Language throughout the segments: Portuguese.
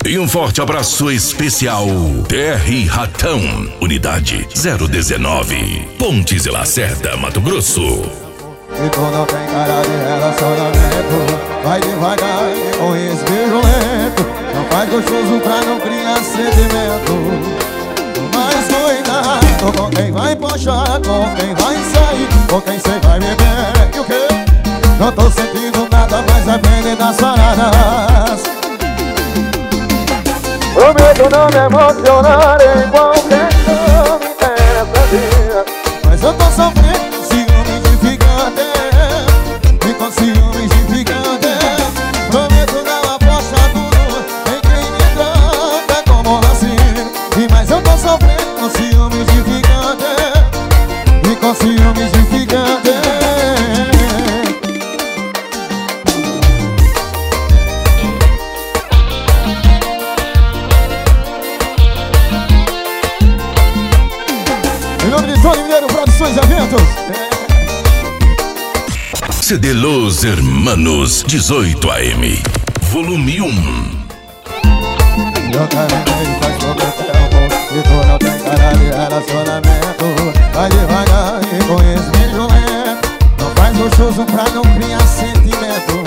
E um forte abraço especial TR Ratão, unidade 019, Pontes e Lacerda, Mato Grosso. E tu não tem cara de relacionamento, vai devagar e com esse beijo lento. Não faz gostoso pra não criar sentimento. Mas cuidado com quem vai puxar, com quem vai sair, com quem cê vai beber. E o quê? Não tô sentindo nada, mas depende das paradas. Prometo não me emocionar em qualquer cama interessantia, mas eu tô sofrendo com ciúmes de ficante, e com ciúmes de ficante. Prometo não apostar tudo em quem me trata como assim. Mas eu tô sofrendo com ciúmes de ficante, e com ciúmes de ficante. Em nome de Tony Mineiro Produções e Eventos. CD Los Hermanos 18 AM, volume 1. Eu caminhei faz pouco tempo, e tu não tem cara de relacionamento. Vai devagar e com esse beijo lento. Não faz gostoso pra não criar sentimento.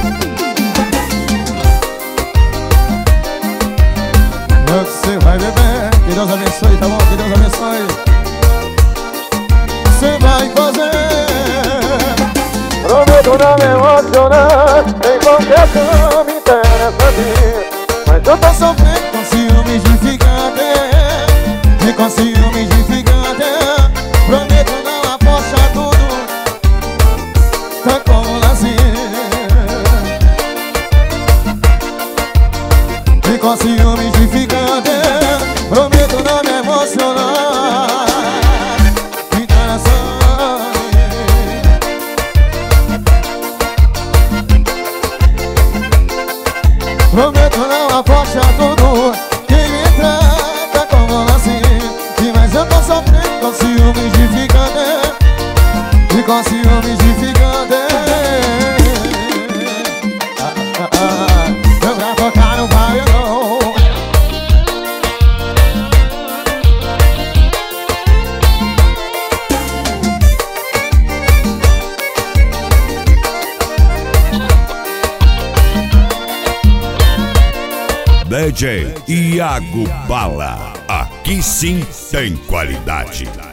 É o que você vai beber. Que Deus abençoe, tá bom? Que Deus abençoe. Você vai fazer. Prometo não me emocionar em qualquer cama interessante, mas eu tô sofrendo com ciúmes de ficante, e com ciúmes de ficante. Prometo não apostar tudo, tá como nascer. E com ciúmes de ficante. Prometo não me emocionar. Prometo não apostar tudo, quem me trata como assim. Mas eu tô sofrendo com ciúmes de ficante, e com ciúmes de ficante. Eu pra tocar no paredão. DJ Iago Bala, aqui sim tem qualidade.